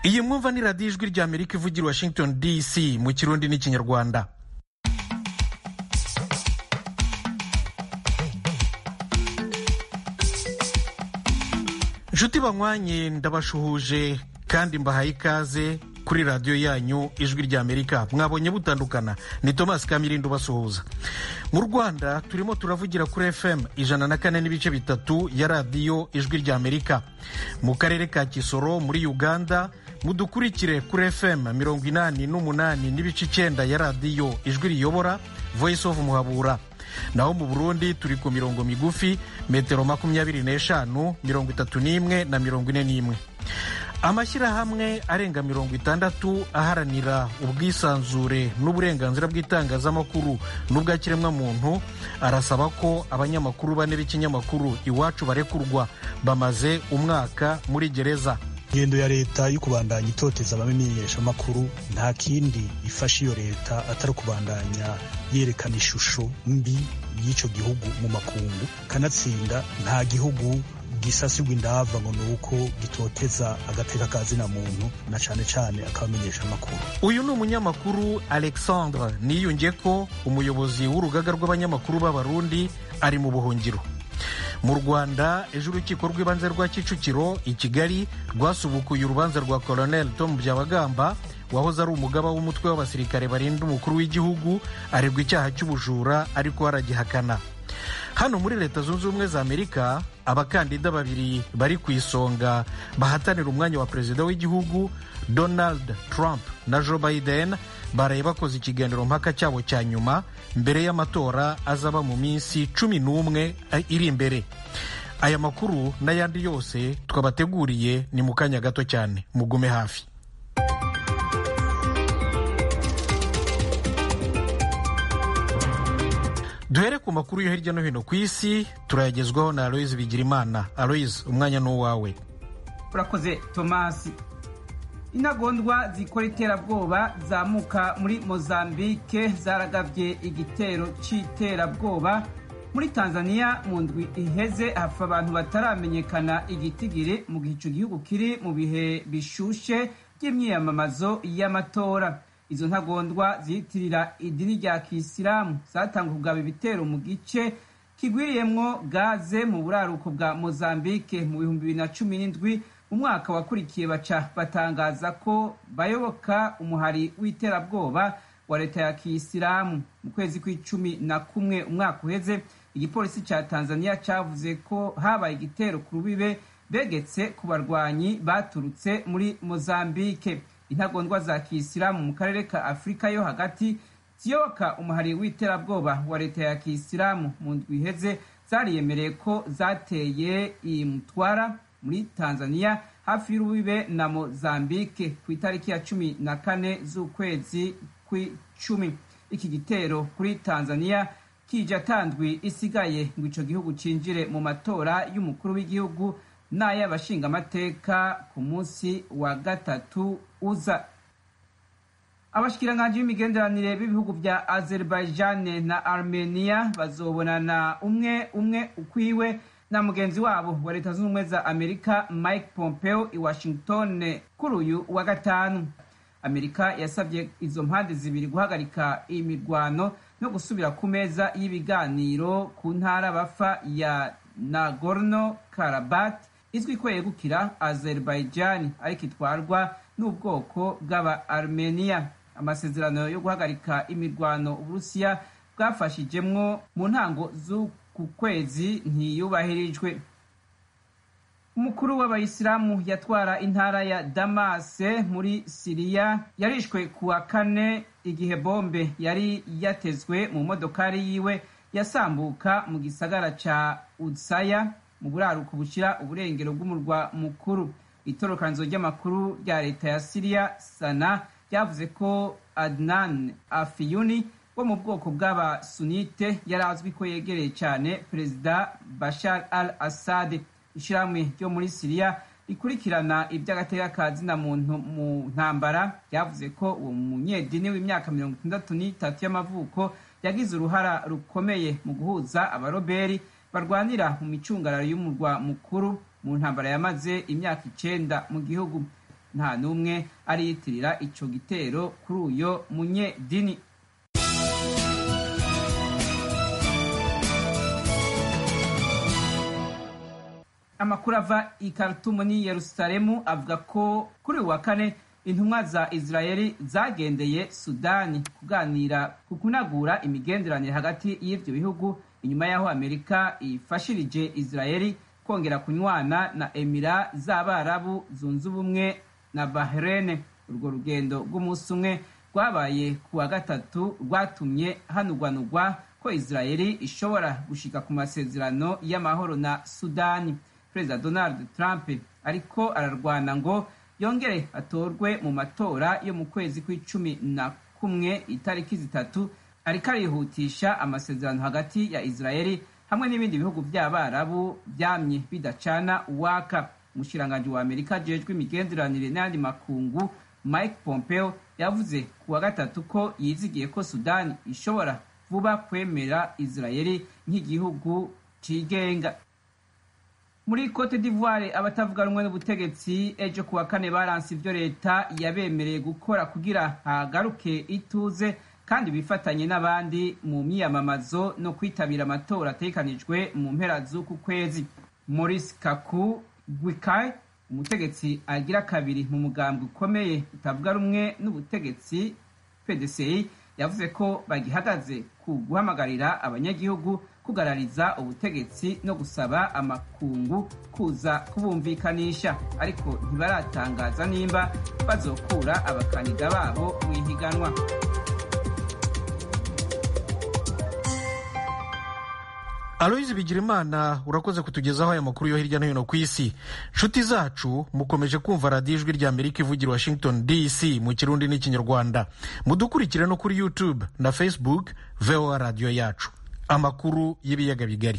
iyi mwumva ni radiyo ijwi rya Amerika ivugira Washington DC mu Kirundi n'Ikinyarwanda. Nshuti banywanye ndabashuhuje kandi mbahaye ikaze kuri radiyo yanyu ijwi rya Amerika. Mwabonye butandukana, ni Thomas Kamirindo basuhuza. Mu Rwanda turimo turavugira kuri FM 104.3 ya radiyo ijwi rya Amerika. Mu karere ka Kisoro muri Uganda mudukurikire kuri FM 88.9 ya radiyo ijwi riyobora Voice of Muhabura. Naho mu Burundi turi ku mirongo migufi metero 25, 31 na 41. Amashyirahamwe arenga 60 aharanira ubwisanzure n'uburenganzira bw'itangazamakuru n'ubwa kiremwamuntu arasaba ko abanyamakuru bane b'ikinyamakuru Iwacu barekurwa bamaze umwaka muri gereza. Ingendo ya leta yo kubandanya itoteza abamenyeshamakuru nta kindi ifasha iyo leta atari kubandanya yerekana ishusho mbi y'icyo gihugu mu makungu, kanatsinda nta gihugu gisasirwa indava ngo nuko gitoteza agateka kazina muntu na cane cane akamenyesha amakuru. Uyu ni umunyamakuru Alexandre Niyungeko, umuyobozi w'urugaga rw'abanyamakuru b'Abarundi, ari mu buhungiro. Mu Rwanda ejo urukiko rw'ibanze rwa Kicukiro i Kigali rwasubukuye urubanza rwa Colonel Tom Byabagamba wahoze ari umugaba w'umutwe w'abasirikare barinda umukuru w'igihugu, aregwa icyaha cy'ubujura ariko aragihakana. Hano muri Leta Zunze Ubumwe za Amerika abakandida babiri bari ku isonga bahatanira umwanya wa perezida w'igihugu, Donald Trump na Joe Biden, baraye bakoze ikiganiro mpaka cyabo cya nyuma mbere y'amatora azaba mu minsi 11 iri imbere. Aya makuru n'ayandi yose twabateguriye ni mu kanya gato cyane, mugume hafi. Duhere ku makuru yo hirya no hino ku isi, turayagezwaho na Aloise Bigirimana. Aloise, umwanya ni uwawe. Urakoze Thomas. Intagondwa zikora iterabwoba zamuka muri Mozambique zaragavye igitero c'iterabwoba muri Tanzania mu ndwi iheze, hafa abantu bataramenyekana igitigiri mu gihe ico gihugu kiri mu bihe bishushe by'imyiyamamazo y'amatora. Izo ntagondwa ziyitirira idini rya Kisilamu zatanga kugaba ibitero mu gice kigwiriyemwo gaze mu buraruko bwa Mozambique mu 2017. Umwaka wakurikiye baca batangaza ko bayoboka umuhari w'iterabwoba wa leta ya Kisilamu. Mu kwezi kwa11 umwaka uheze, igipolisi ca Tanzania cavuze ko habaye igitero ku rubibe begetse ku barwanyi baturutse muri Mozambique. Intagondwa za Kisilamu mu karere ka Afrika yo hagati ziyoboka umuhari w'iterabwoba wa leta ya Kisilamu mu ndwi iheze zariyemereye ko zateye i Mtwara muri Tanzania hafi y'urubibe na Mozambique ku itariki ya 14 z'ukwezi kw'icumi. Iki gitero kuri Tanzania kije atandwi isigaye ngo ico gihugu cinjire mu matora y'umukuru w'igihugu n'ay'abashinga amateka ku munsi wa gatatu uza. Abashikiranganji b'imigenderanire b'ibihugu vya Azerbaijan na Armenia bazobonana umwe ukwiwe na mugenzi wabo wa Leta Zunze Ubumwe za Amerika Mike Pompeo i Washington kuri uyu wa gatanu. Amerika yasabye izo mpande zibiri guhagarika imirwano no gusubira ku meza y'ibiganiro ku ntara bafa ya Nagorno-Karabakh izwi ko yegukira Azerbaijan ariko itwarwa n'ubwoko bw'aba Armenia. Amasezerano yo guhagarika imirwano Uburusiya bwafashijemwo mu ntango z'uku kwezi ntiyubahirijwe. Umukuru w'abayisilamu yatwara intara ya Damase muri Siriya yarishwe kuwa kane igihe bombe yari yatezwe mu modokari yiwe yasambuka mu gisagara ca Utsaya mu buraruko bushira uburengero bw'umurwa mukuru. Itorokanizo ry'amakuru rya leta ya Siriya Sana ryavuze ko Adnan Afiyuni wo mu bwoko bw'aba Sunite yarazwi ko yegereye cyane Perezida Bashar al-Assad. Ishiramwe ryo muri Siriya rikurikirana iby'agateka kazina muntu mu ntambara ryavuze ko uwo munyedini w'imyaka 63 y'amavuko yagize uruhara rukomeye mu guhuza abaroberi barwanira mu micungararo y'umurwa mukuru mu ntambara yamaze imyaka 9 mu gihugu. nta n'umwe ariyitirira ico gitero kuri uyo munyedini. Amakuru ava i Khartoum ni Yerusalemu avuga ko kuri uwa kane intumwa za Israeli zagendeye Sudani kuganira ku kunagura imigenderanire hagati y'ivyo bihugu inyuma y'aho Amerika ifashirije Israeli kongera kunywana na Emira z'Abarabu zunze ubumwe na Bahrain. Urwo rugendo rw'umunsi umwe rwabaye ku wa gatatu rwatumye hanugwanugwa ko Israeli ishobora gushika ku masezerano y'amahoro na Sudani. Perezida Donald Trump ariko ararwana ngo yongere atorwe mu matora yo mu kwezi kwa11 itariki 3, ariko arihutisha amasezerano hagati ya Israeli hamwe n'ibindi bihugu by'Abarabu byamye bidacana uwaka. Umushikiranganji wa Amerika ajejwe imigenderanire n'andi makungu Mike Pompeo yavuze ku wa gatatu ko yizigiye ko Sudani ishobora vuba kwemera Israeli nk'igihugu cigenga. Muri Cote d'Ivoire abatavuga rumwe n'ubutegetsi ejo kuwa kane baranse ivyo leta yabemereye gukora kugira hagaruke ituze kandi bifatanye n'abandi mu myiyamamazo no kwitabira amatora ategekanijwe mu mpera z'uku kwezi. Maurice Kaku Gwikai, umutegetsi agira kabiri mu mugambwe ukomeye utavuga rumwe n'ubutegetsi PDCI, yavuze ko bagihagaze ku guhamagarira abanyagihugu kugarariza ubutegetsi no gusaba amakungu kuza kubumvikanisha, ariko ntibaratangaza nimba bazokura abakandida babo mu ihiganwa. Aloyizi Bigirimana, urakoze kutugezaho aya makuru yo hirya no hino ku isi. Nshuti zacu, mukomeje kumva radiyo ijwi rya Amerika ivugira Washington DC mu Kirundi n'Ikinyarwanda. Mudukurikire no kuri YouTube na Facebook VOA Radio yacu. Amakuru y'ibiyaga bigari.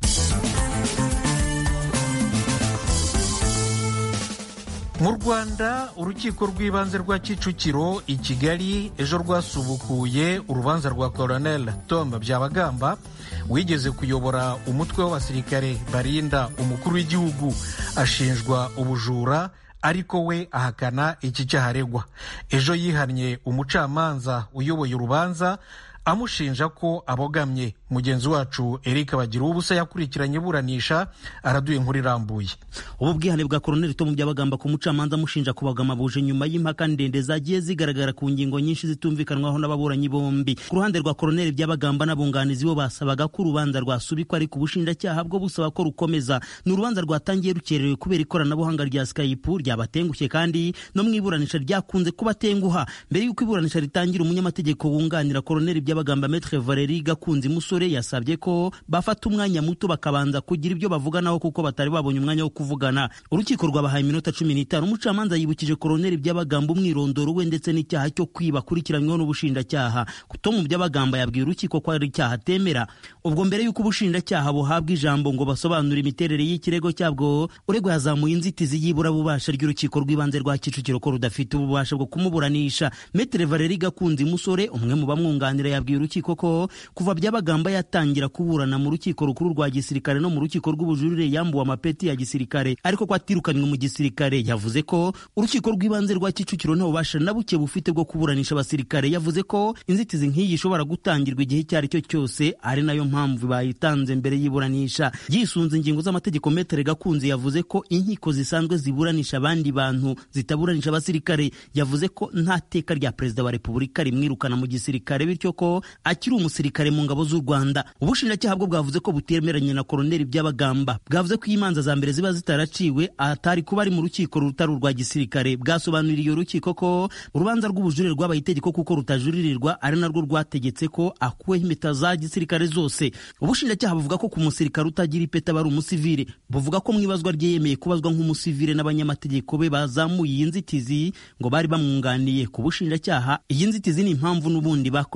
Mu Rwanda, urukiko rw'ibanze rwa Kicukiro i Kigali ejo rwasubukuye urubanza rwa Colonel Tom Byabagamba wigeze kuyobora umutwe w'abasirikare barinda umukuru w'igihugu. Ashinjwa ubujura ariko we ahakana iki cyaha aregwa. Ejo yihannye umucamanza uyoboye urubanza amushinja ko abogamye. Mugenzi wacu Eric Bagiruwubusa yakurikiranye iburanisha araduye inkuru irambuye. Ubu bwihane bwa Colonel Tom Byabagamba ku mucamanza amushinja kubagama buje nyuma y'impaka ndende zagiye zigaragara ku ngingo nyinshi zitumvikanwaho n'ababuranyi bombi. Ku ruhande rwa Colonel Byabagamba n'abunganizi bo basabaga ko urubanza rwasubikwa, ariko ubushinjacyaha bwo busaba ko rukomeza. Ni urubanza rwatangiye rukerewe kubera ikoranabuhanga rya Skype ryabatengushye, kandi no mu iburanisha ryakunze kubatenguha. Mbere y'uko iburanisha ritangira, umunyamategeko wunganira Colonel Byabagamba Maître Valérie Gakunzi Musore yasabye ko bafata umwanya muto bakabanza kugira ibyo bavuganaho kuko batari babonye umwanya wo kuvugana. Urukiko rwabahaye iminota 15. Umucamanza yibukije Colonel Byabagamba umwirondoro we ndetse n'icyaha cyo kwiba akurikiranyweho n'ubushinjacyaha. Tom Byabagamba yabwiye urukiko ko ari icyaha atemera. Ubwo mbere y'uko ubushinjacyaha buhabwa ijambo ngo basobanure imiterere y'ikirego cyabwo, uregwa yazamuye inzitizi y'ibura bubasha ry'urukiko rw'ibanze rwa Kicukiro ko rudafite ububasha bwo kumuburanisha. Maître Valérie Gakunzi Musore, umwe mu bamwunganira, yabwiye urukiko ko kuva Byabagamba yatangira kuburana mu rukiko rukuru rwa gisirikare no mu rukiko rw'ubujurire yambuwe amapeti ya gisirikare, ariko ko atirukanywe mu gisirikare. Yavuze ko urukiko rw'ibanze rwa Kicukiro nta bubasha na buke bufite bwo kuburanisha abasirikare. Yavuze ko inzitizi nk'iyi ishobora gutangirwa igihe icyo ari cyo cyose, ari nayo mpamvu bayitanze mbere y'iburanisha. Yisunze ingingo z'amategeko, Maître Gakunzi yavuze ko inkiko zisanzwe ziburanisha abandi bantu zitaburanisha abasirikare. Yavuze ko nta teka rya Perezida wa Repubulika rimwirukana mu gisirikare, bityo ko akiri umusirikare mu ngabo z'u Rwanda. Ubushinjacyaha bwo bwavuze ko butemeranya na Colonel Byabagamba. Bwavuze ko imanza za mbere ziba zitaraciwe atari kuba ari mu rukiko rutari urwa gisirikare. Bwasobanuriye urukiko ko urubanza rw'ubujurire rwabaye itegeko kuko rutajuririrwa, ari narwo rwategetse ko akuweho impeta za gisirikare zose. Ubushinjacyaha buvuga ko ku musirikare utagira ipeta bari umusivile. Buvuga ko mwibazwa rye yemeye kubazwa nk'umusivile n'abanyamategeko be bazamuye iyi nzitizi ngo bari bamwunganiye. Ku bushinjacyaha iyi nzitizi ni impamvu n'ubundi bakomeje gushyira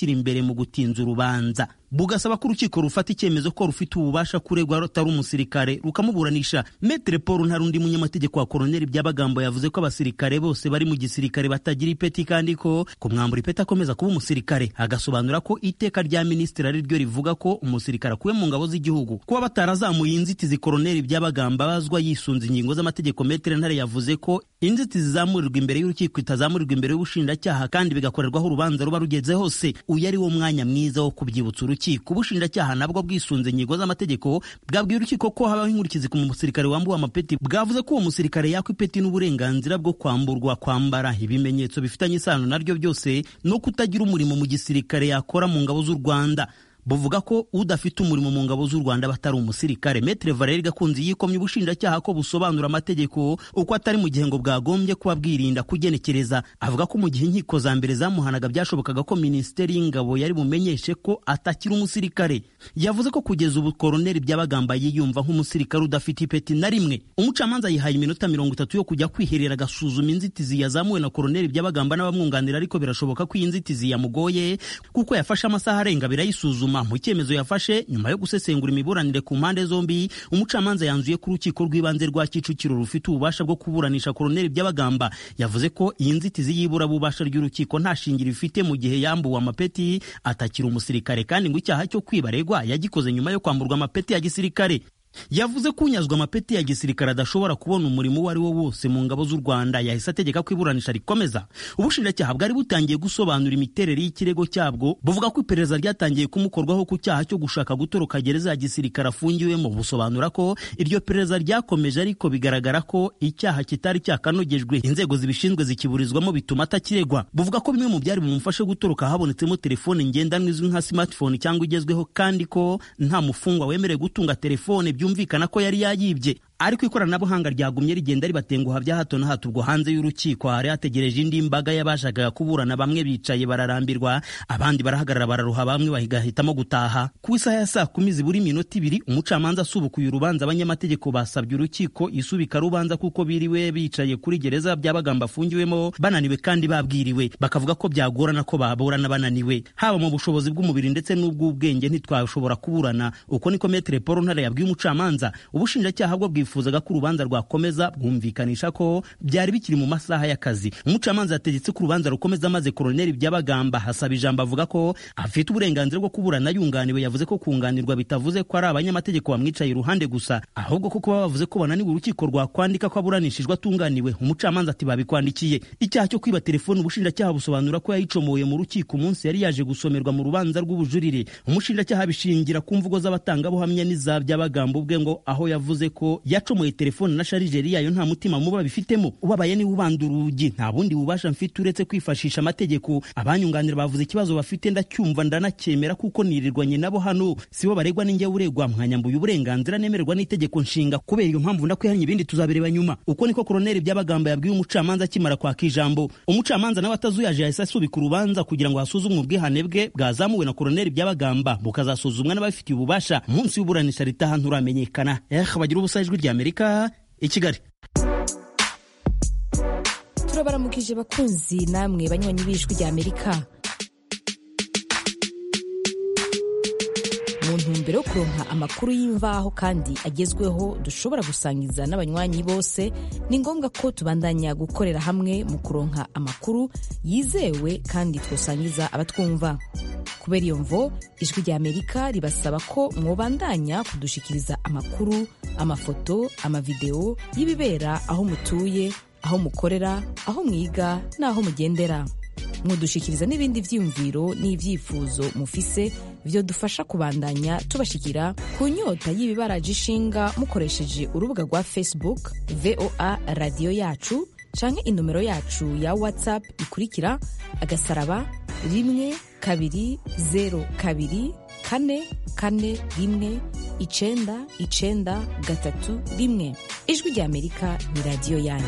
gushyira imbere mu gutinza urubanza, bugasaba ko urukiko rufata icyemezo ko rufite ububasha kuregwa rutari umusirikare rukamuburanisha. Maître Paul Ntarundi, munyamategeko wa Koloneli Byabagamba, yavuze ko abasirikare bose bari mu gisirikare batagira ipeti kandi ko kumwambura ipeti akomeza kuba umusirikare. Agasobanura ko iteka rya minisitiri ari ryo rivuga ko umusirikare akuwe mu ngabo z'igihugu. Kuba batarazamuye inzitizi Koloneli Byabagamba bazwa yisunze ingingo z'amategeko, Maître Ntare yavuze ko inzitizi zamurirwa imbere y'urukiko itazamurirwa imbere y'ubushinjacyaha kandi bigakorerwaho urubanza ruba rugeze hose. Uyu ari wo mwanya mwiza wo kubyibutsa urukiko. Ubushinjacyaha nabwo bwisunze ingingo z'amategeko bwabwiye urukiko ko habaho inkurikizi ku musirikare wambuwe amapeti. Bwavuze ko uwo musirikare yakwa ipeti n'uburenganzira bwo kwamburwa kwambara ibimenyetso bifitanye isano naryo byose no kutagira umurimo mu gisirikare yakora mu ngabo z'u Rwanda. Buvuga ko udafite umurimo mu ngabo z'u Rwanda batari umusirikare. Maître Valeri Gakunzi yikomye ubushinjacyaha ko busobanura amategeko uko atari mu gihe ngo bwagombye kuba bwirinda kugenekereza. Avuga ko mu gihe inkiko za mbere zamuhanaga byashobokaga ko Minisiteri y'Ingabo yari bumenyeshe ko atakiri umusirikare. Yavuze ko kugeza ubu Koloneli Byabagamba yiyumva nk'umusirikare udafite ipeti na rimwe. Umucamanza yihaye iminota 30 yo kujya kwiherera agasuzuma inzitizi yazamuwe na Koloneli Byabagamba n'abamwunganira, ariko birashoboka ko iyi nzitizi yamugoye kuko yafashe amasaha arenga birayisuzuma. Mu cyemezo yafashe nyuma yo gusesengura imiburanire ku mpande zombi, umucamanza yanzuye ko urukiko rw'ibanze rwa Kicukiro rufite ububasha bwo kuburanisha Koloneli Byabagamba. Yavuze ko iyi nzitizi y'ibura bubasha ry'urukiko nta shingiro ifite mu gihe yambuwe amapeti atakiri umusirikare, kandi ngo icyaha cyo kwibaregwa yagikoze nyuma yo kwamburwa amapeti ya gisirikare. Yavuze ko unyazwa amapeti ya gisirikare adashobora kubona umurimo uwo ari wo wose mu ngabo z'u Rwanda. Yahise ategeka ko iburanisha rikomeza. Ubushinjacyaha bwari butangiye gusobanura imiterere y'ikirego cyabwo, buvuga ko iperereza ryatangiye kumukorwaho ku cyaha cyo gushaka gutoroka gereza ya gisirikare afungiwemo. Busobanura ko iryo perereza ryakomeje, ariko bigaragara ko icyaha kitari cyakanogejwe, inzego zibishinzwe zikiburizwamo bituma atakiregwa. Buvuga ko bimwe mu byari bumufashe gutoroka habonetsemo telefone ngendanwa izwi nka smartphone cyangwa igezweho, kandi ko nta mufungwa wemerewe gutunga telefone byumvikana ko yari yayibye. Ariko ikoranabuhanga ryagumye rigenda ribatenguha bya hato na hato. Ubwo hanze y'urukiko hari hategereje indi mbaga y'abashakaga kuburana. Bamwe bicaye bararambirwa, abandi barahagarara bararuha, bamwe bahitamo gutaha. Ku isaha ya 10 zibura iminota 2 umucamanza asubukuye urubanza. Abanyamategeko basabye urukiko isubika rubanza kuko biriwe bicaye kuri gereza Byabagamba afungiwemo bananiwe kandi babwiriwe. Bakavuga ko byagorana ko baburana bananiwe, haba mu bushobozi bw'umubiri ndetse n'ubw'ubwenge ntitwashobora kuburana. Uko niko Maître Paul Ntare yabwiye umucamanza. Ubushinjacyaha bwo bwifuzaga ko urubanza rwakomeza, bwumvikanisha ko byari bikiri mu masaha y'akazi. Umucamanza yategetse ko urubanza rukomeza, maze Koloneli Byabagamba hasaba ijambo. Avuga ko afite uburenganzira bwo kuburana yunganiwe. Yavuze ko kunganirwa bitavuze ko ari abanyamategeko bamwicaye iruhande gusa, ahubwo ko kuba bavuze ko bananiwe urukiko rwakwandika ko aburanishijwe atunganiwe. Umucamanza ati babikwandikiye. Icyaha cyo kwiba telefone ubushinjacyaha busobanura ko yayicomoye mu rukiko umunsi yari yaje gusomerwa mu rubanza rw'ubujurire. Umushinjacyaha bishingira ku mvugo z'abatangabuhamya n'iza Byabagamba ubwe, ngo aho yavuze ko yacomoye telefone na sharijeri yayo nta mutima muba bifitemo. Ubabaye ni ubanda urugi, nta bundi bubasha mfite uretse kwifashisha amategeko. Abanyunganira bavuze ikibazo bafite ndacyumva ndanacyemera kuko nirirwanye nabo hano, sibo baregwa ninjye uregwa. Mwanyambuye uburenganzira nemererwa n'itegeko nshinga, kubera iyo mpamvu ndakwihanye, ibindi tuzabireba nyuma. Uko niko Koloneli Byabagamba yabwiye umucamanza akimara kwaka ijambo. Umucamanza nawe atazuyaje yahise asubika urubanza kugira ngo hasuzumwe ubwihane bwe bwazamuwe na Koloneli Byabagamba, bukazasuzumwa n'abafitiye ububasha. Munsi y'uburanisha ritaha nturamenyekana. Bagira ubusa, Ijwi ry'Amerika, i Kigali. Turabaramukije bakunzi namwe banywanyi b'Ijwi ry'Amerika. Mu ntumbero yo kuronka amakuru y'imvaho kandi agezweho dushobora gusangiza n'abanywanyi bose, ni ngombwa ko tubandanya gukorera hamwe mu kuronka amakuru yizewe kandi twosangiza abatwumva. Kubera iyo mvo, Ijwi ry'Amerika ribasaba ko mwobandanya kudushikiriza amakuru, amafoto, amavideo y'ibibera aho mutuye, aho mukorera, aho mwiga n'aho mugendera. Mudushikiriza n'ibindi vyiyumviro n'ivyifuzo mufise vyo dufasha kubandanya tubashikira ku nyota y'ibibaraje ishinga mukoresheje urubuga rwa Facebook VOA Radio Yacu, canke inomero yacu ya WhatsApp ikurikira *1kabiri 0242441931. Ijwi ry'Amerika ni radio yanyu.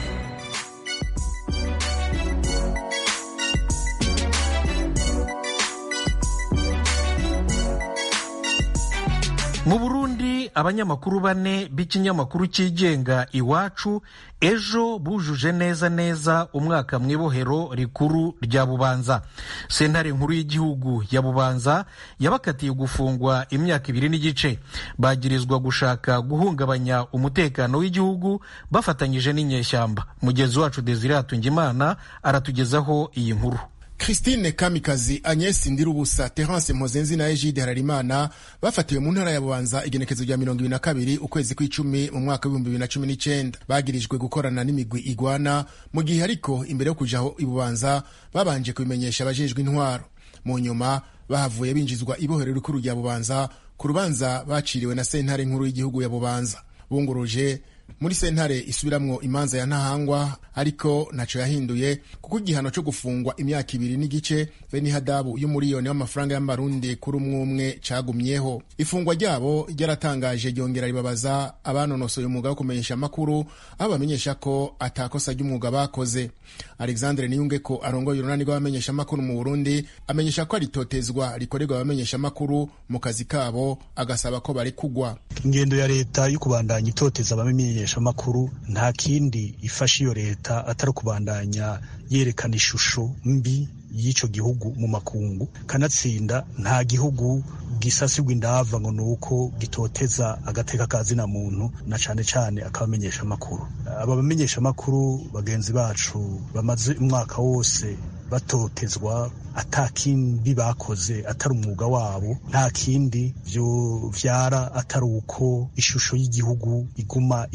Mu Burundi abanyamakuru 4 b'ikinyamakuru cyigenga Iwacu ejo bujuje neza umwaka mu ibohero rikuru rya Bubanza. Sentare nkuru y'igihugu ya Bubanza yabakatiye gufungwa imyaka 2 n'igice. Bagirizwa gushaka guhungabanya umutekano w'igihugu bafatanyije n'inyeshyamba. Mugenzi wacu Desire Hatungimana aratugezaho iyi nkuru. Christine Kamikazi, Agnes Ndirubusa, Terence Mpozenzi na Egide Hararimana bafatiwe mu ntara ya Bubanza igenekezo rya 22 ukwezi kw'icumi mu mwaka wa 2019. Bagirijwe gukorana n'imigwi igwana mu gihe ariko imbere yo kujaho ibubanza babanje kubimenyesha abajejwe intwaro. Mu nyuma bahavuye binjizwa ibohero rikuru rya Bubanza ku rubanza baciriwe na sentare nkuru y'igihugu ya Bubanza. Bunguruje muri sentare isubiramwo imanza ya ntahangwa, ariko naco yahinduye kuko igihano cyo gufungwa imyaka 2 n'igice be n'ihadabu y'umuriyoni w'amafaranga y'amarundi kuri umwe cagumyeho. Ifungwa ryabo ryaratangaje ryongera ribabaza abanonosoye umwuga wo kumenyesha amakuru, abo bamenyesha ko atakosa ry'umwuga bakoze. Alexandre Niyungeko arongoye urunani rw'abamenyesha amakuru mu Burundi amenyesha ko aritotezwa rikorerwa abamenyesha amakuru mu kazi kabo, agasaba ko bari kugwa. Ingendo ya leta yo kubandanya itoteza abamenyesha amakuru nta kindi ifasha iyo leta atari kubandanya yerekana ishusho mbi y'ico gihugu mu makungu. Kanatsinda nta gihugu gisasirwa indava ngo nuko gitoteza agateka kazina muntu na cane akabamenyesha amakuru. Aba bamenyesha amakuru bagenzi bacu bamaze umwaka wose batotezwa, atakindi bakoze atari umwuga wabo, nta kindi vyo vyara atari uko ishusho y'igihugu iguma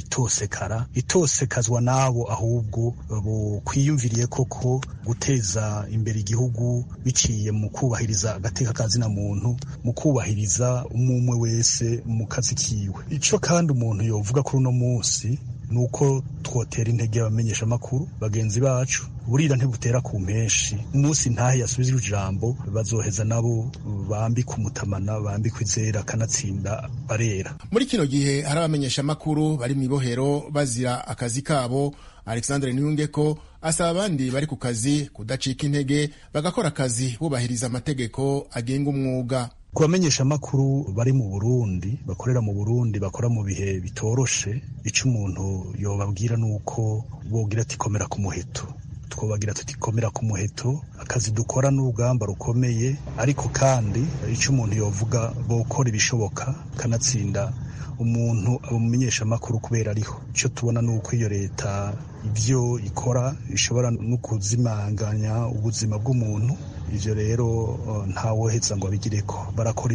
itosekazwa nabo, ahubwo bo kwiyumviriye koko guteza imbere igihugu biciye mu kubahiriza agateka kazina muntu, mu kubahiriza umwe wese mu kazi kiwe. Ico kandi umuntu yovuga kuri uno munsi nuko twotera intege abamenyesha amakuru bagenzi bacu, burira ntibutera ku mpeshi. Umunsi ntahe yasubizwe ijambo bazoheza nabo bambika umutamana, bambika izera, kanatsinda barera. Muri kino gihe hari abamenyesha amakuru bari mu ibohero bazira akazi kabo. Alexandre Niyungeko asaba abandi bari ku kazi kudacika intege, bagakora akazi bubahiriza amategeko agenga umwuga. Kubamenyesha amakuru bari mu Burundi, bakorera mu Burundi, bakora mu bihe bitoroshe, ico umuntu yobabwira nuko bogira ati komera ku muheto. Twobagira tuti komera ku muheto, akazi dukora n'urugamba rukomeye, ariko kandi ico umuntu yovuga bokora ibishoboka kanatsinda umuntu amumenyesha amakuru kubera ariho. Ico tubona nuko iyo leta ivyo ikora ishobora no kuzimanganya ubuzima bw'umuntu. Ivyo rero ntawoheza ngo abigireko. Barakora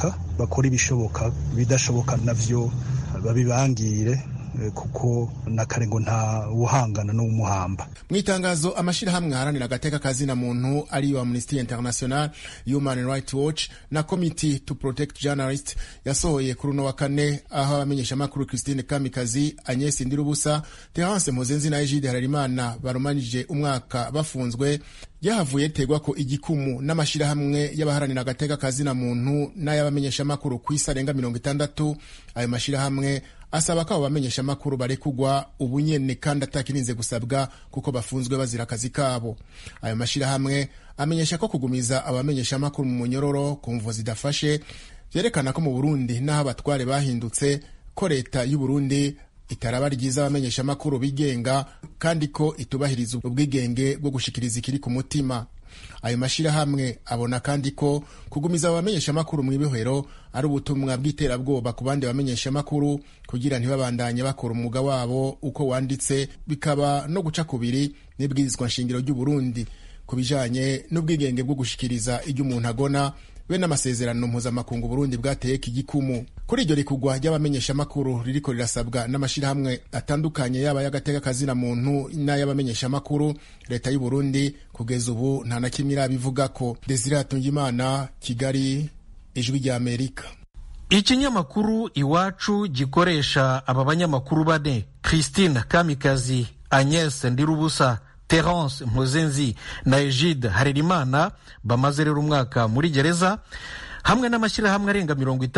ibishoboka, bidashoboka navyo babibangire, kuko nakarengo nta uhangana no umuhamba. Mwitangazo amashirahamwe haranira agateka kazina muntu ari Amnesty International, Human Rights Watch na Committee to Protect Journalists yasohoye kuri no wa kane, aho abamenyesha amakuru Christine Kamikazi, Agnes Ndirubusa, Terence Mpozenzi na Egide Hararimana barumanije umwaka bafunzwe, yahavuye tegwa ko igikumu n'amashirahamwe y'abaharanira agateka kazina muntu n'ayabamenyesha amakuru kwisarenga 60. Ayo mashirahamwe asaba ko abamenyesha amakuru barekugwa ubunyene kandi atakirinze gusabwa kuko bafunzwe bazira akazi kabo. Ayo mashirahamwe amenyesha ko kugumiza abamenyesha amakuru mu munyororo ku mvo zidafashe vyerekana ko mu Burundi naho abatware bahindutse, ko leta y'u Burundi itaraba ryiza abamenyesha amakuru bigenga kandi ko itubahiriza ubwigenge bwo gushikiriza ikiri ku mutima. Ayo mashirahamwe abona kandi ko kugumiza abamenyesha amakuru mu ibohero ari ubutumwa bw'iterabwoba ku bandi bamenyesha amakuru kugira ntibabandanye bakora umwuga wabo uko wanditse, bikaba no guca kubiri n'ibwirizwa nshingiro ry'u Burundi kubijanye n'ubwigenge bwo gushikiriza ibyo umuntu agona be n'amasezerano mpuzamakungu Burundi bwateye igikumu. Kuri iryo rikugwa ry'abamenyesha amakuru ririko rirasabwa n'amashirahamwe atandukanye yaba y'agateka kazina muntu n'ay'abamenyesha amakuru, leta y'u Burundi kugeza ubu nta na kimwe irabivuga ko. Desire Hatungimana, Kigali, Ijwi rya Amerika. Ikinyamakuru Iwacu gikoresha aba banyamakuru 4 Christine Kamikazi, Agnes Ndirubusa, Terence Mpozenzi na Egide Hararimana bamaze rero umwaka muri gereza. hamwe n'amashyirahamwe arenga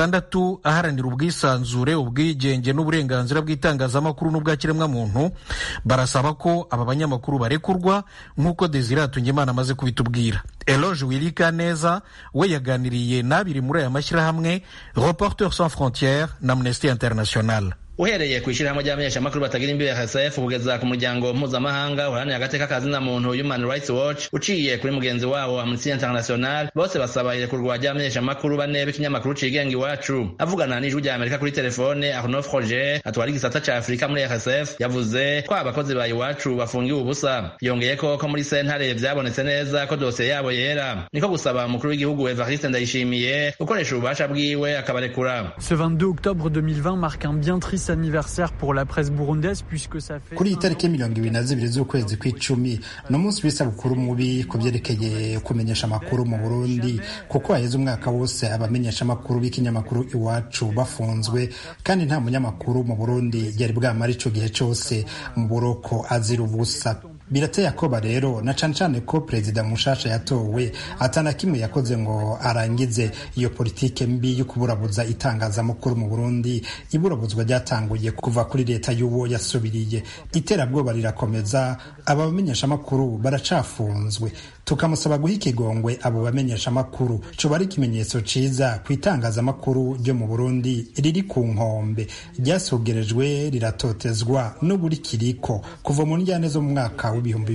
60 aharanira ubwisanzure, ubwigenge n'uburenganzira bw'itangazamakuru n'ubwa kiremwamuntu barasaba ko aba banyamakuru barekurwa nk'uko Desire Hatungimana amaze kubitubwira. Eloge Wilikaneza we yaganiriye n'abiri muri aya mashyirahamwe, Reporters sans frontières na Amnesty International. Uhereye kwishirahamwe ry'abamenyeshamakuru batagira imbibe RSF kugeza ku muryango mpuzamahanga uharanira agateka kazina muntu Human Rights Watch uciye kuri mugenzi wabo Amnesty International, bose basaba irekurwa ry'abamenyeshamakuru bane b'ikinyamakuru cigenga Iwacu. Avugana n'ijwi rya Amerika kuri telefone, Arnaud Froger atwara igisata ca Afrika muri RSF yavuze ko abakozi ba Iwacu bafungiwe ubusa. Yongeye ko muri sentare vyabonetse neza ko dosiye yabo yera, niko gusaba umukuru w'igihugu Evariste Ndayishimiye gukoresha ububasha bwiwe akabarekura. Ce 22 octobre 2020 marque un bien triste anniversaire pour la presse burundaise puisque ça fait kuri itariki 22 z'ukwezi kw'icumi no munsi w'isabukuru mubi ku byerekeye kumenyesha amakuru mu Burundi, kuko haheze umwaka wose abamenyesha amakuru b'ikinyamakuru Iwacu bafunzwe kandi nta munyamakuru mu Burundi yari bwamara ico gihe cyose mu buroko azira ubusa. Birateye akoba rero na cane ko perezida mushasha yatowe atana kimwe yakoze ngo arangize iyo politike mbi yo kuburabuza itangazamakuru mu Burundi. Iburabuzwa ryatanguye kuva kuri leta y'uwo yasubiriye. Iterabwoba rirakomeza, aba bamenyesha amakuru baracafunzwe. Tukamusaba guha ikigongwe abo bamenyesha amakuru. Coba ari ikimenyetso ciza ku itangazamakuru ryo mu Burundi riri ku nkombe, ryasugerejwe riratotezwa n'uburi kiriko kuva mu njyane zo mu mwaka w'ibihumbi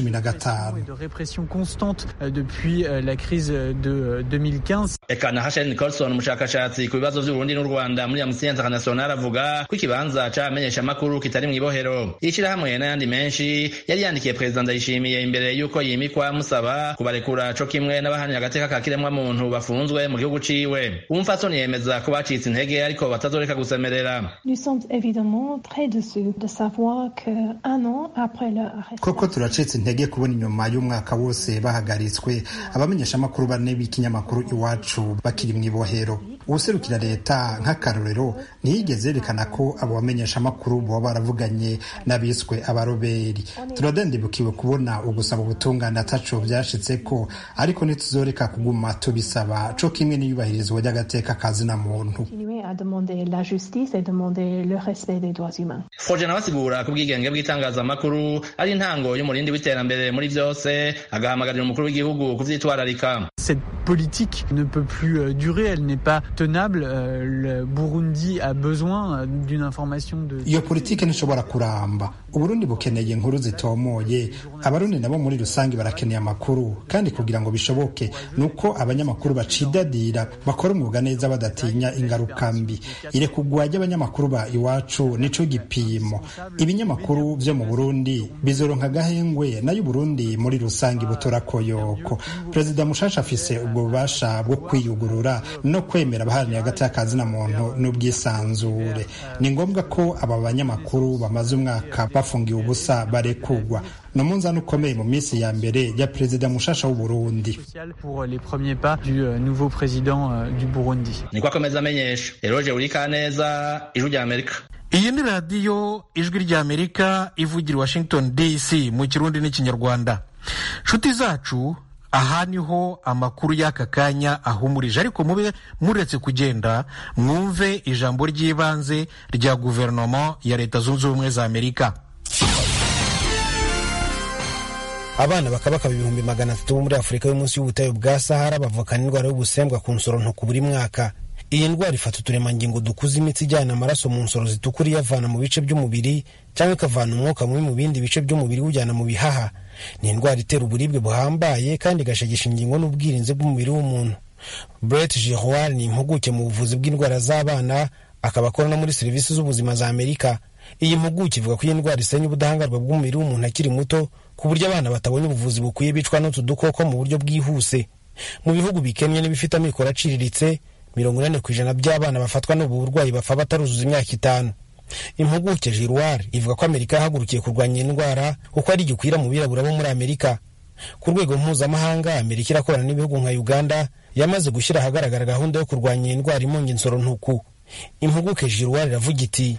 2015. de répression constante depuis la crise de 2015. Eka na Rachel Nicholson, umushakashatsi ku bibazo by'Uburundi n'u Rwanda muri Amnesty International, avuga ko ikibanza c'abamenyesha amakuru kitari mw'ibohero. Ishirahamwe n'ayandi menshi yari yandikiye Perezida Ndayishimiye imbere y'uko yimikwa musaba kubarekura co kimwe n'abahanira agateka ka kiremwamuntu bafunzwe mu gihugu ciwe. Umupfasoni yemeza ko bacitse intege ariko batazoreka gusemerera. Nous sommes évidemment très déçus de savoir que un an après leur arrestation. Koko turacitse intege kubona inyuma y'umwaka wose bahagaritswe abamenyesha amakuru bane b'ikinyamakuru Iwacu bakiri mw'ibohero. Userukira leta nk'akarorero ntiyigeze yerekana ko abo bamenyesha amakuru bo baravuganye n'abiswe abaroberi. Turadendebukiwe kubona ugusaba ubutungane ataco byashitseko, ariko ntituzoreka kuguma tubisaba co kimwe n'iyubahirizwa ry'agateka kazina muntu. À demander la justice et demander le respect des droits humains. Froger nabasigura ko ubwigenge bw'itangazamakuru ari intango y'umurindi w'iterambere muri vyose, agahamagarira umukuru w'igihugu kuvyitwararika. Cette politique ne peut plus durer, elle n'est pas tenable. Le Burundi a besoin d'une information de... Iyo politike ntishobora kuramba. Uburundi bukeneye inkuru zitomoye, abarundi nabo muri rusange barakeneye amakuru, kandi kugira ngo bishoboke nuko abanyamakuru bacidadira bakora umwuga neza badatinya ingaruka mbi. Irekugwa ry'abanyamakuru ba Iwacu nico gipimo. Ibinyamakuru vyo mu Burundi bizoronka gahengwe, nayo Burundi muri rusange butora koyoko. Perezida mushasha afise ubwo bubasha bwo kwiyugurura no kwemera abaharanira agateka kazina muntu n'ubwisanzure. Ni ngombwa ko aba banyamakuru bamaze umwaka bafungiwe ubusa barekugwa. No munzani ukomeye mu minsi ya mbere ya perezida mushasha w'u Burundi. Pour les premiers pas du nouveau président du Burundi. Niko akomeza amenyesha. Eroge Urikaneza, Ijwi rya Amerika. Iyi ni radiyo Ijwi rya Amerika ivugira Washington DC mu Kirundi n'Ikinyarwanda. Nshuti zacu, aha niho amakuru y'aka kanya ahumurije, ariko mube muretse kugenda mwumve ijambo ry'ibanze rya guverinoma ya Leta Zunze Ubumwe za Amerika. Abana bakabaka 300,000 bo muri Afurika yo munsi y'ubutayu bwa Sahara bavukana indwara y'ubusembwa ku nsoro nto buri mwaka. Iyi ndwara ifata uturemangingo dukuza imitsi ijyana amaraso mu nsoro zitukura iyavana mu bice by'umubiri cyangwa ikavana umwuka mubi mu bindi bice by'umubiri ujyana mu bihaha. Ni indwara itera uburibwe buhambaye kandi igashegesha ingingo n'ubwirinzi bw'umubiri w'umuntu. Brett Giroir ni impuguke mu buvuzi bw'indwara z'abana, akaba akora no muri serivisi z'ubuzima za Amerika. Iyi mpuguke ivuga ko iyi ndwara isenya ubudahangarwa bw'umubiri w'umuntu akiri muto, ku buryo abana batabonye ubuvuzi bukwiye bicwa n'utu dukoko mu buryo bwihuse. Mu bihugu bikennye n'ibifite amikoro aciriritse, 80% by'abana bafatwa n'ubu burwayi bapfa bataruzuza imyaka 5. Impuguke Giroir ivuga ko Amerika yahagurukiye kurwanya indwara kuko ari gikwira mu birabura bo muri Amerika. Ku rwego mpuzamahanga, Amerika irakorana n'ibihugu nka Uganda yamaze gushyira ahagaragara gahunda yo kurwanya indwara imunga insoro ntuku. impuguke Giroir iravuga iti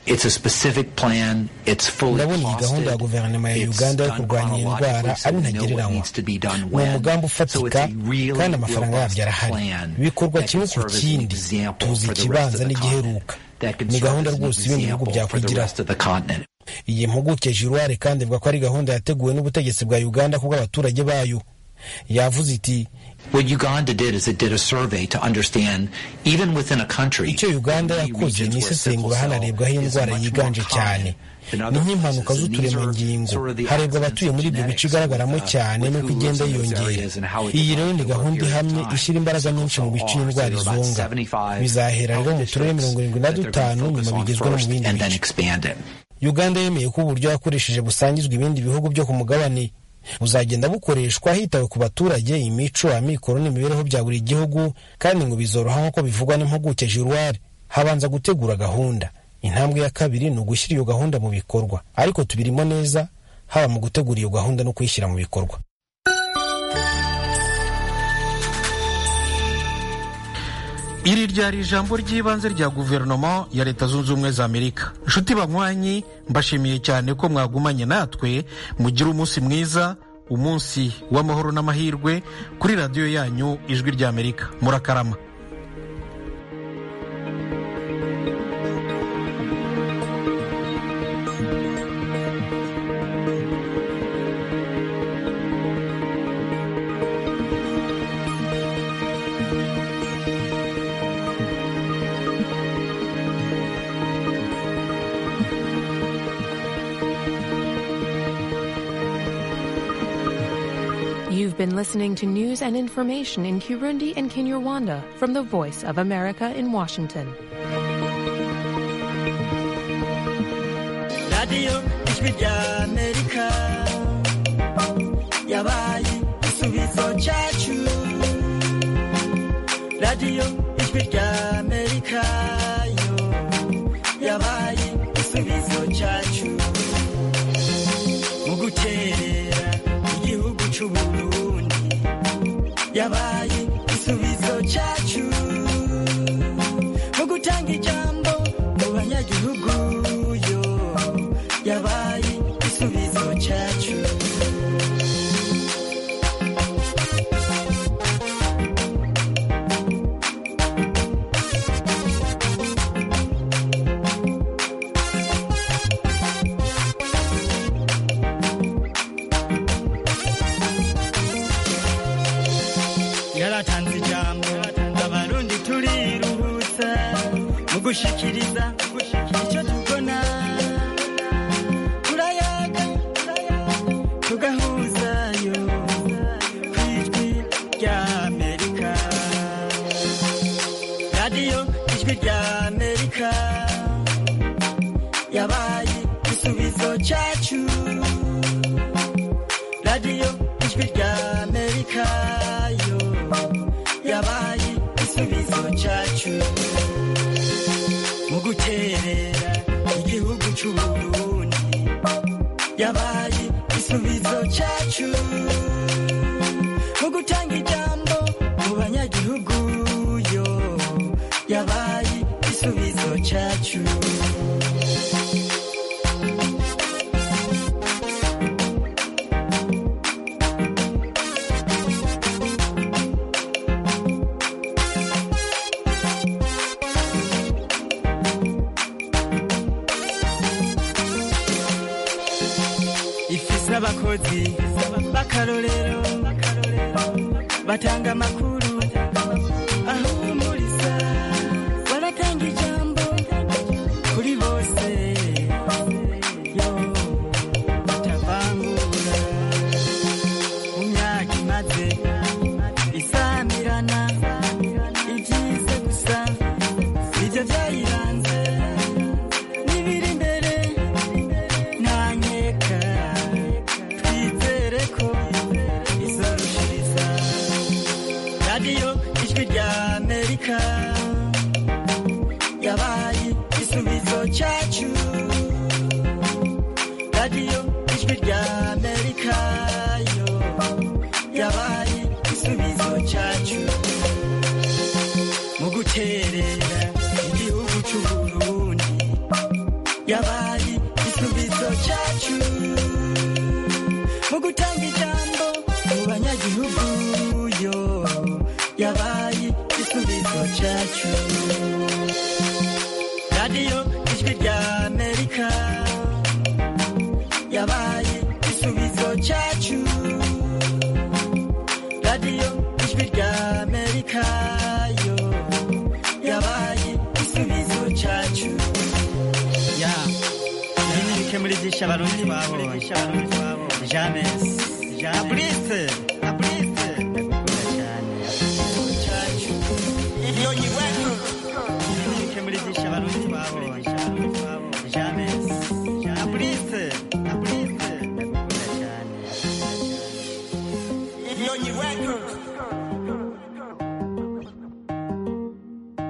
ndabona iyi gahunda ya guverinoma ya Uganda yo kurwanya iyi ndwara ari ntagereranywa. Ni umugambi ufatika kandi amafaranga yabyo arahari, bikorwa kimwe ku kindi, tuzi ikibanza n'igiheruka, ni gahunda rwose ibindi bihugu byakwigiraho. Iyi mpuguke Giroir kandi ivuga ko ari gahunda yateguwe n'ubutegetsi bwa Uganda ku bw'abaturage bayo. Yavuze iti icyo Uganda yakoze ni isesengura hanarebwa aho indwara yiganje cyane, ni nk'impanuka z'uturemangingo, harebwa abatuye muri ibyo bice igaragaramo cyane n'uko igenda yiyongera. Iyi rero ni gahunda ihamye ishyira imbaraga nyinshi mu bice indwara izonga. Bizahera rero mu turere 75 nyuma bigezwe no mu bindi bice. Uganda yemeye ko uburyo yakoresheje busangizwa ibindi bihugu byo ku mugabane, buzagenda bukoreshwa hitawe ku baturage, imico, amikoro n'imibereho bya buri gihugu, kandi ngo bizoroha nk'uko bivugwa n'impuguke Giroir. Habanza gutegura gahunda, intambwe ya kabiri ni ugushyira iyo gahunda mu bikorwa, ariko tubirimo neza, haba mu gutegura iyo gahunda no kuyishyira mu bikorwa. Iri ryari ijambo ry'ibanze rya guverinoma ya Leta Zunze Ubumwe za Amerika. Nshuti banywanyi, mbashimiye cyane ko mwagumanye natwe. Mugire umunsi mwiza, umunsi w'amahoro n'amahirwe kuri radiyo yanyu Ijwi rya Amerika. Murakarama. You've been listening to news and information in Kirundi and Kinyarwanda from the Voice of America in Washington. Radio Ijwi rya Amerika yabaye igisubizo cyacu. Radio Ijwi rya Amerika yo yabaye igisubizo cyacu. Mu guterera igihugu cy'Uburundi yabaye igisubizo cyacu. Mu gutanga ijambo mu banyagihugu yo yabaye igisubizo cyacu. Yaratanze ijambo abarundi turiruhutsa mu gushikiriza icyo tubona, turayaga tugahuzayo ku Ijwi rya Amerika. Radio Ijwi rya Amerika yabaye igisubizo cyacu. Radio Ijwi rya Amerika yo yabaye igisubizo cyacu. Mu guterera igihugu cy'Uburundi yabaye igisubizo cyacu. Mu gutanga ijambo mu banyagihugu yo yabaye igisubizo cyacu. Abakozi bakarorero batanga amakuru ahumuriza, baratanga ijambo kuri bose yo batavangura. Mu myaka imaze isamirana ibyize gusa ibyo byayiranze, n'ibiri imbere nta nkeka izorushiriza. Radio Ijwi rya Amerika yabaye igisubizo cyacu. Radio Ijwi rya Amerika yo yabaye igisubizo cyacu. Mu guterera igihugu igihugu c'Uburundi yabaye igisubizo cyacu mu gutanga ijambo mu banyagihugu yo yabaye igisubizo cyacu. radiyo ijwi rya Amerika yabaye igisubizo cyacu. radiyo ijwi rya Amerika yo yabaye igisubizo cyacu. Ibinike muri byinshi abarundi babonye James Abrise iyo nyiweho ibinike muri byinshi abarundi babonye